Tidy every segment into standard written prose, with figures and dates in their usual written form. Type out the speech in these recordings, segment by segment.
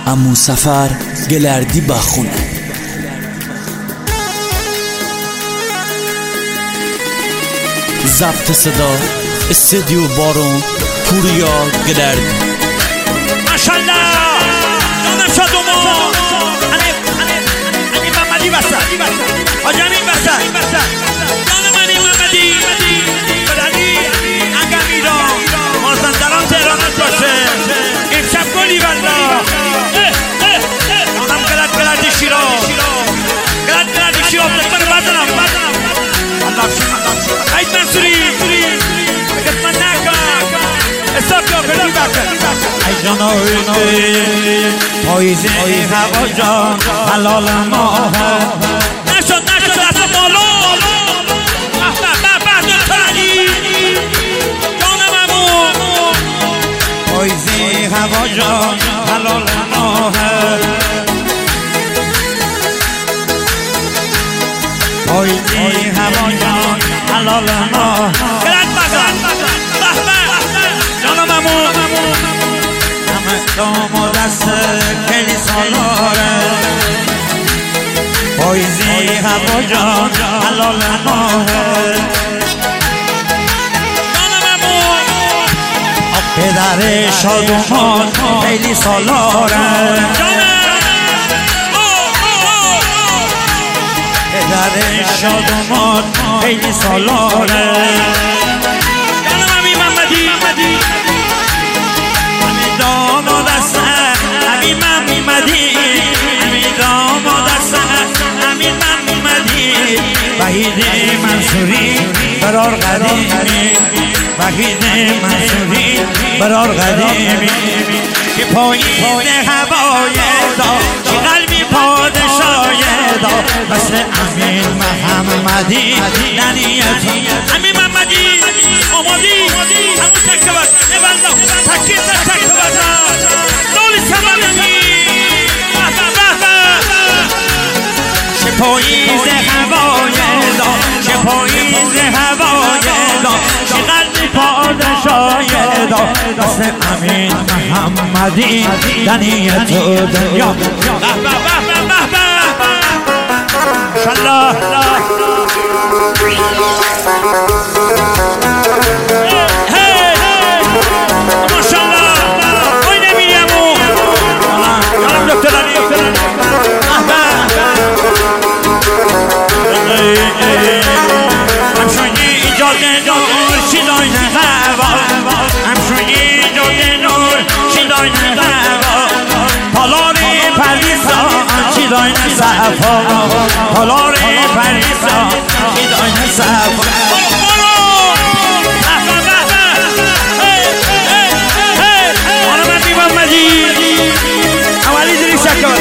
عمو سفر گلردی بخونه. ضبط صدا استودیو بارون پوریا گلردی. ماشاءالله جانم شادوما علی محمدی وسط حاج امین وسط جانم علی محمدی بلدی اگر ایران مازندران تهرانت باشه امشب گلی والله جانم گلردی شیراز گلردی شیراز من بردنم عید منصوری بگت من نکن استاپ یا بردی بکن ای جانوی پاییزه هوا جان حلال ماه نشد دست مالو بردن تردی جانم امو پاییزه هوا جان حلال ماه پاییزه هوا جان حلال ماه گرد بزن جانم امو دام و دست خیلی سالاره پاییزی هوا جان حلال ماهه جانم امو پدر شادومان خیلی سالاره پدر شادومان خیلی سالاره جانم امی محمدی داماد است امین محمدی داماد است امین محمدی وحید منصوری برار قدیمی وحید منصوری برار قدیمی که پایین هوای دا که قلبی پادشای دا مثل امین محمدی ننیتی امین محمدی آمادی همون تکه بس تکه بس نولی سمانی چه پاییز هوای دا چه پاییز هوای دا چه قلبی پادشای دا مثل امین محمدی دنیت و دنیا ماشاءالله پالار پریسا چیداین صفا آنم امی محمدی اولی دری شکر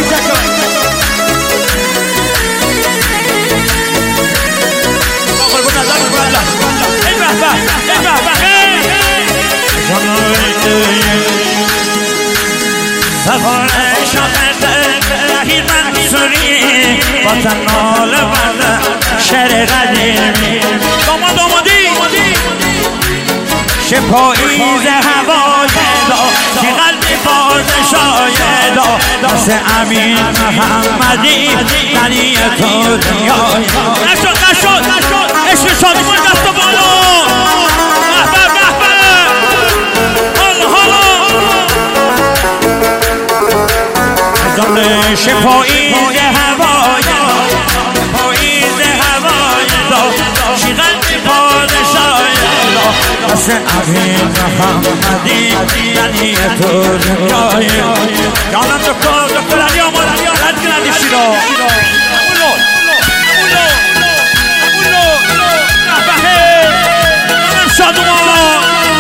سفر شاقرده وحید منصوری وطن نال بنده شهر قدیمی دامادی چه پاییز هوای دا چه قلبی پادشای دا مثل امین محمدی دنی تو دنیای نشد عشق شادومان دست و بالا چه پاییز هوای دا چه قلبی پادشای دا مثل امین محمدی دنی تو دنیای جانم دکتر علی آماد گلردی شیراز جانم شادومان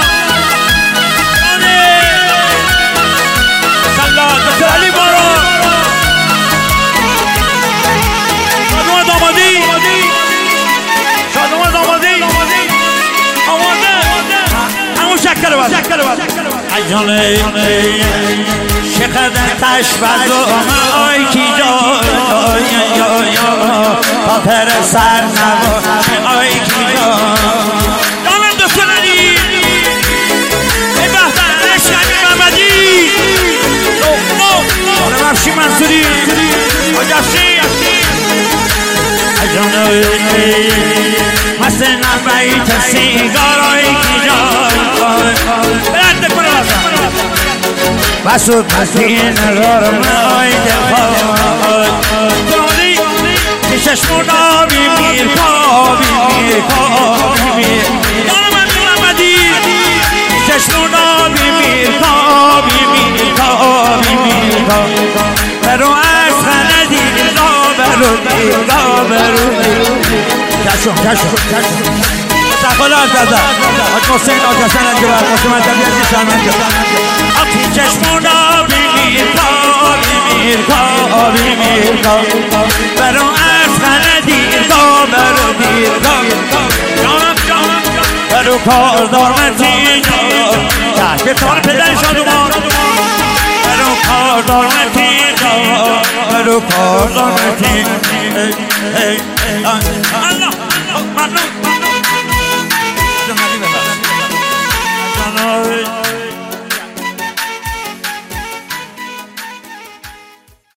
دکتر علی بارون شادومان آماده همون شکر بس ای جانه چقدر تشبه دومه آی کی جای خاطر سر نبا آی کی جانم دکتر علی ای بحثن عشق امین محمدی یاشی مثل بیت سیگارایی که جای برد کنه بسود مسکین رارمای دخواد داری که چشمونا بیمیر دارم محمدی چشمونا بیمیر برو از خانه دیر برو کشم تقلال دادا حج حسین آجاسن انجا برقاسم انجا بیادی سرمنجا آقی چشمونا بیمیر برو از خانه دیر برو کاردار متین تحت تار پدر شادومان برو کاردار متین برو کاردار متین الله ممنون